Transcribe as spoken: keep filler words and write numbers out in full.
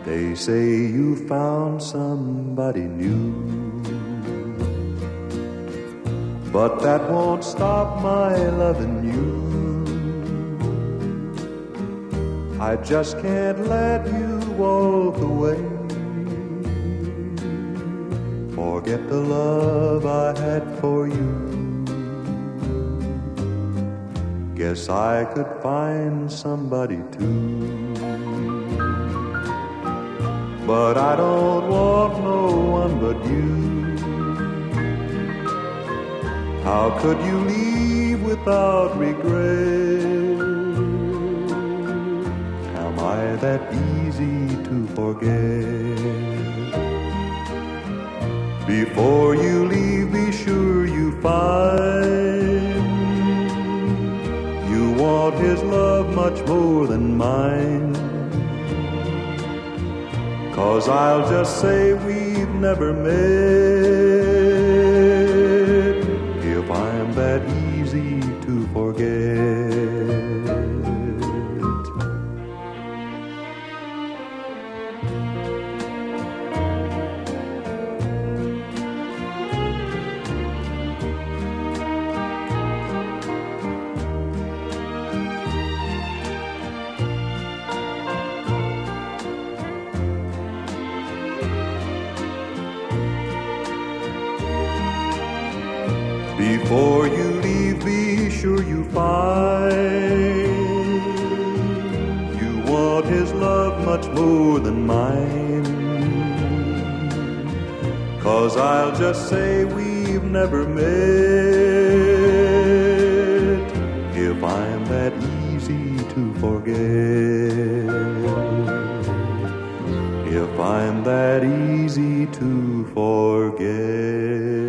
They say you found somebody new, but that won't stop my loving you. I just can't let you walk away. Forget the love I had for you. Guess I could find somebody too. But I don't want no one but you. How could you leave without regret? Am I that easy to forget? Before you leave, be sure you find you want his love much more than mine. 'Cause I'll just say we've never met if I'm that easy to forget. Before you leave, be sure you find you want his love much more than mine. 'Cause I'll just say we've never met if I'm that easy to forget. If I'm that easy to forget.